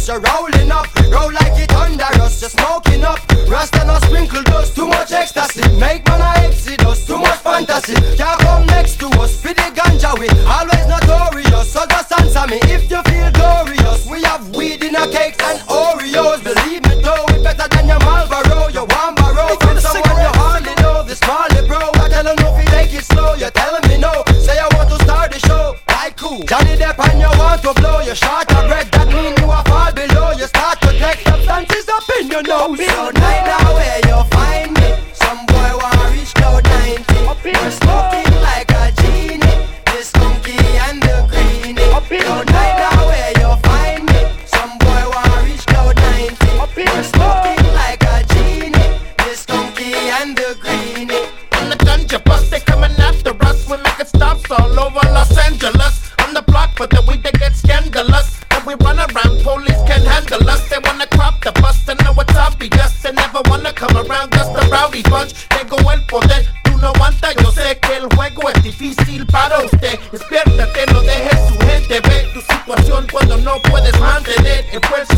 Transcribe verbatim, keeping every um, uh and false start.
us, you're rolling up. Roll like it under us, you're smoking up. Rasta no sprinkle dust, too much ecstasy. Make man a exodus, too much fantasy. Can't come next to us, for the ganja we always notorious, so just answer me if you feel glorious. We have weed in our cakes and Oreos. Believe me though, we better than your Marlboro. You want borrow from someone you hardly know. This Marley bro, I tell him no, if you take it slow. You're telling me no, say I want to start the show. Like cool, Johnny Depp and you want to blow. You're short of breath, that mean you are fall below. You start to take substances up in your nose. So night now where you find me, some boy want reach cloud ninety. We're smoking like a genie, this funky and the greenie. So night now where you find me, some boy want reach cloud ninety. We're smoking like a genie, this funky and the greenie. On the ganja bus, they coming after us. We're making stops all over Los Angeles. On the block, but then we they get scandalous. And we run around, police can't handle us. They wanna crop the bus, and know it's obvious. They never wanna come around, just a rowdy bunch. Tengo el poder, tú no aguanta. Yo sé que el juego es difícil para usted. Despiértate, no dejes su gente ver tu situación cuando no puedes mantener el fuerza.